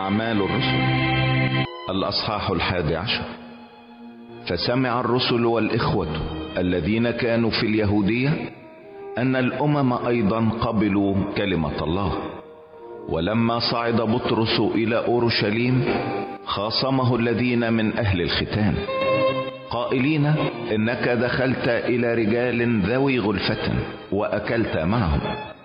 أعمال الرسل الأصحاح 11. فسمع الرسل والإخوة الذين كانوا في اليهودية أن الأمم أيضا قبلوا كلمة الله. ولما صعد بطرس إلى أورشليم خاصمه الذين من أهل الختان قائلين: إنك دخلت إلى رجال ذوي غلفة وأكلت معهم.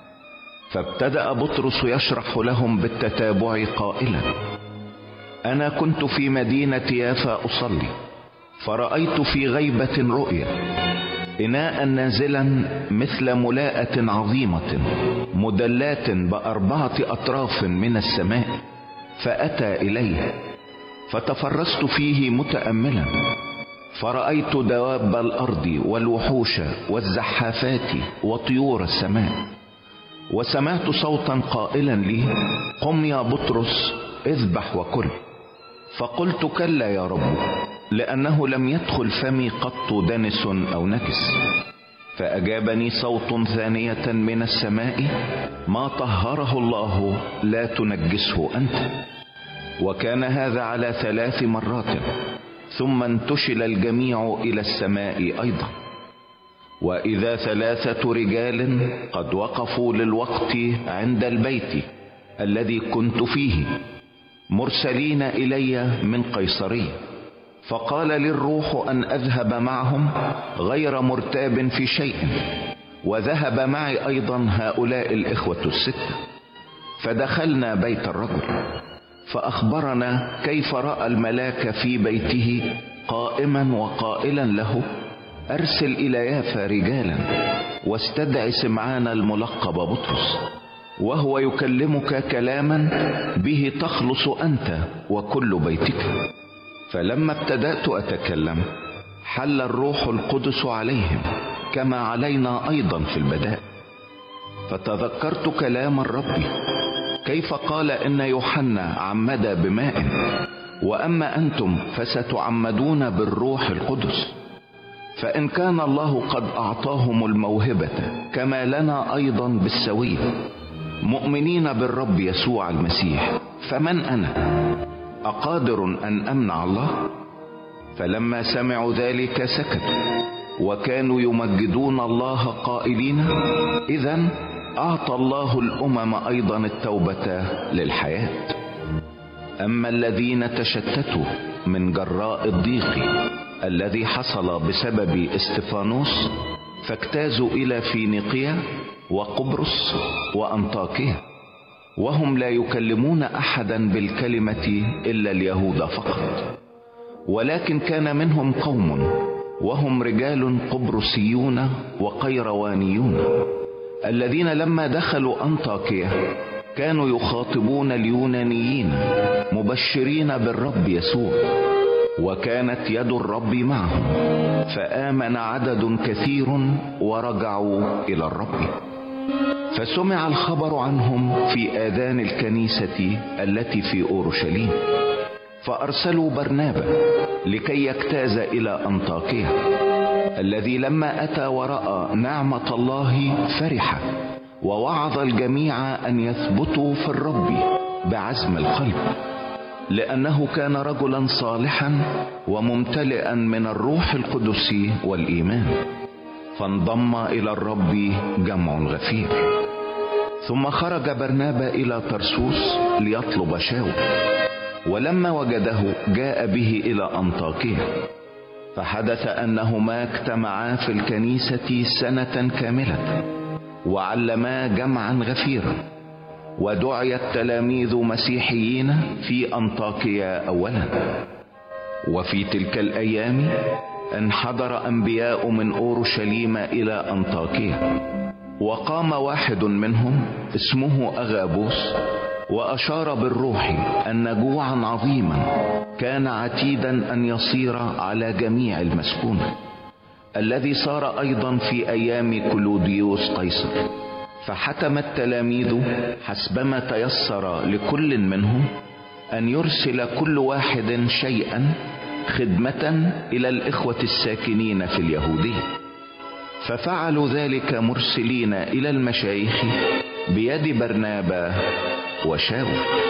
فابتدأ بطرس يشرح لهم بالتتابع قائلا: أنا كنت في مدينة يافا أصلي، فرأيت في غيبة رؤيا إناء نازلا مثل ملاءة عظيمة مدلاة ب4 أطراف من السماء، فأتى إليه فتفرست فيه متأملا، فرأيت دواب الأرض والوحوش والزحافات وطيور السماء. وسمعت صوتا قائلا لي: قم يا بطرس اذبح وكل. فقلت: كلا يا رب، لأنه لم يدخل فمي قط دنس أو نكس. فأجابني صوت ثانية من السماء: ما طهره الله لا تنجسه أنت. وكان هذا على 3 مرات، ثم انتشل الجميع إلى السماء أيضا. وإذا 3 رجال قد وقفوا للوقت عند البيت الذي كنت فيه، مرسلين إلي من قيصرية. فقال لي الروح أن أذهب معهم غير مرتاب في شيء، وذهب معي أيضا هؤلاء الإخوة 6. فدخلنا بيت الرجل، فأخبرنا كيف رأى الملاك في بيته قائما وقائلا له: أرسل إلى يافا رجالا واستدع سمعان الملقب بطرس، وهو يكلمك كلاما به تخلص أنت وكل بيتك. فلما ابتدأت أتكلم حل الروح القدس عليهم كما علينا أيضا في البداء. فتذكرت كلام الرب كيف قال: إن يوحنا عمد بماء، وأما أنتم فستعمدون بالروح القدس. فإن كان الله قد أعطاهم الموهبة كما لنا أيضا بالسوية، مؤمنين بالرب يسوع المسيح، فمن أنا أقادر أن أمنع الله؟ فلما سمعوا ذلك سكتوا، وكانوا يمجدون الله قائلين: إذن أعطى الله الأمم أيضا التوبة للحياة. أما الذين تشتتوا من جراء الضيق الذي حصل بسبب استفانوس فاجتازوا إلى فينيقيا وقبرص وأنطاكيا، وهم لا يكلمون أحدا بالكلمة إلا اليهود فقط. ولكن كان منهم قوم وهم رجال قبرصيون وقيروانيون، الذين لما دخلوا أنطاكيا كانوا يخاطبون اليونانيين مبشرين بالرب يسوع، وكانت يد الرب معهم، فآمن عدد كثير ورجعوا إلى الرب. فسمع الخبر عنهم في آذان الكنيسة التي في أورشليم، فأرسلوا برنابا لكي يجتاز إلى أنطاكيا، الذي لما أتى ورأى نعمة الله فرح، ووعظ الجميع أن يثبتوا في الرب بعزم القلب، لأنه كان رجلا صالحا وممتلئا من الروح القدس والإيمان. فانضم إلى الرب جمع غفير. ثم خرج برنابا إلى ترسوس ليطلب شاول، ولما وجده جاء به إلى أنطاكيا. فحدث أنهما اجتمعا في الكنيسة 1 كاملة، وعلما جمعا غفيرا، ودعي التلاميذ مسيحيين في أنطاكيا أولا. وفي تلك الأيام انحدر أنبياء من أورشليم إلى أنطاكيا، وقام واحد منهم اسمه أغابوس، وأشار بالروح أن جوعا عظيما كان عتيدا أن يصير على جميع المسكون، الذي صار أيضا في أيام كلوديوس قيصر. فحتم التلاميذ حسبما تيسر لكل منهم أن يرسل كل واحد شيئا خدمة إلى الإخوة الساكنين في اليهودية. ففعلوا ذلك مرسلين إلى المشايخ بيد برنابا وشاول.